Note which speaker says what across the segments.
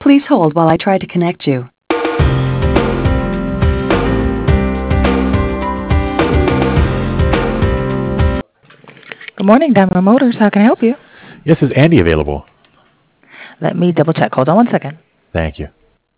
Speaker 1: Please hold while I try to connect you.
Speaker 2: Good morning, Diamond Motors. How can I help you?
Speaker 3: Yes, is Andy available?
Speaker 2: Let me double check. Hold on one second.
Speaker 3: Thank you.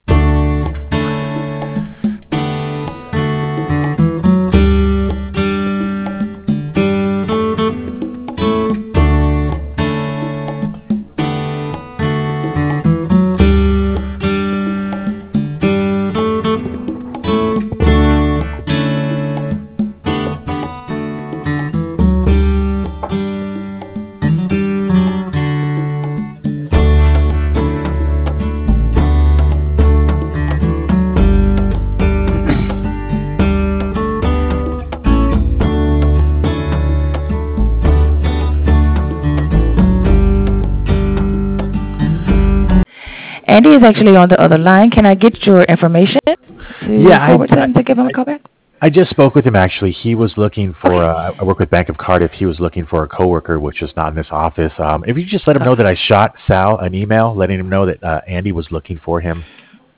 Speaker 2: Andy is actually on the other line. Can I get your information to
Speaker 3: Yeah,
Speaker 2: forward to him to give him a call back?
Speaker 3: I just spoke with him actually. He was looking for. I work with Bank of Cardiff. He was looking for a coworker, which is not in this office. If you just let him know that I shot Sal an email, letting him know that Andy was looking for him.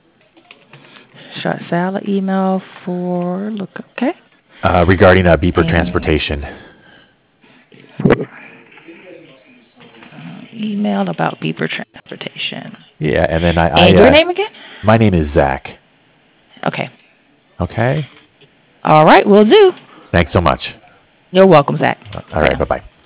Speaker 2: Shot Sal an email for look. Okay.
Speaker 3: Regarding Beeper Transportation.
Speaker 2: Email about Beeper Transportation.
Speaker 3: Yeah, and then
Speaker 2: And your name again?
Speaker 3: My name is Zach.
Speaker 2: Okay.
Speaker 3: Okay.
Speaker 2: All right, will do.
Speaker 3: Thanks so much.
Speaker 2: You're welcome, Zach.
Speaker 3: All right, bye-bye.